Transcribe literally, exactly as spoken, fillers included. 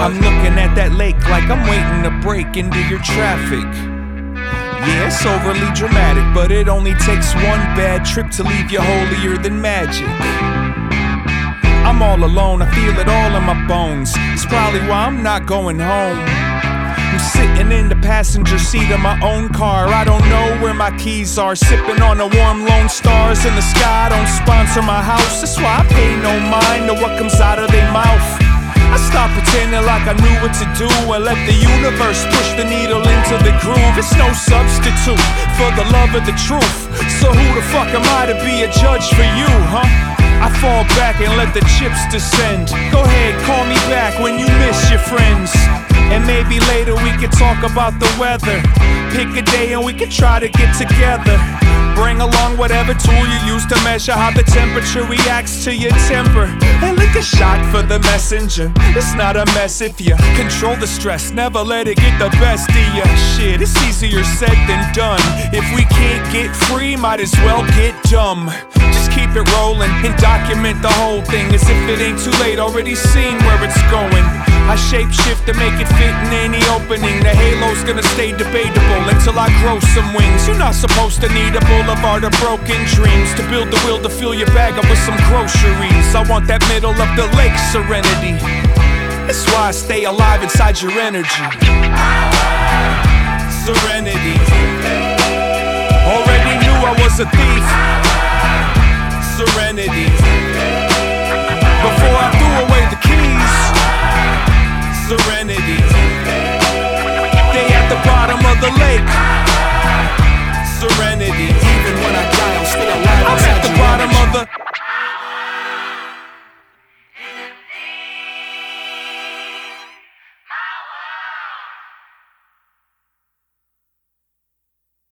I'm looking at that lake like I'm waiting to break into your traffic. Yeah, it's overly dramatic, but it only takes one bad trip to leave you holier than magic. I'm all alone, I feel it all in my bones. It's probably why I'm not going home. I'm sitting in the passenger seat of my own car. I don't know where my keys are. Sipping on the warm Lone Stars in the sky. Don't sponsor my house, that's why I pay no mind to what comes out of their mouth. I stopped pretending like I knew what to do and let the universe push the needle into the groove. It's no substitute for the love of the truth. So who the fuck am I to be a judge for you, huh? I fall back and let the chips descend. Go ahead, call me back when you miss your friends. And maybe later we could talk about the weather. Pick a day and we could try to get together. Bring along whatever tool you use to measure how the temperature reacts to your temper. And lick a shot for the messenger. It's not a mess if you control the stress. Never let it get the best of you. Shit, it's easier said than done. If we can't get free, might as well get dumb. Just keep it rolling and document the whole thing as if it ain't too late, already seen where it's going. I shape shift to make it fit in any opening. The halo's gonna stay debatable until I grow some wings. You're not supposed to need a boulevard of broken dreams to build the will to fill your bag up with some groceries. I want that middle of the lake serenity. That's why I stay alive inside your energy. Serenity. Already knew I was a thief. Serenity. Before I threw away the keys. Serenity. They at the bottom of the lake. Serenity.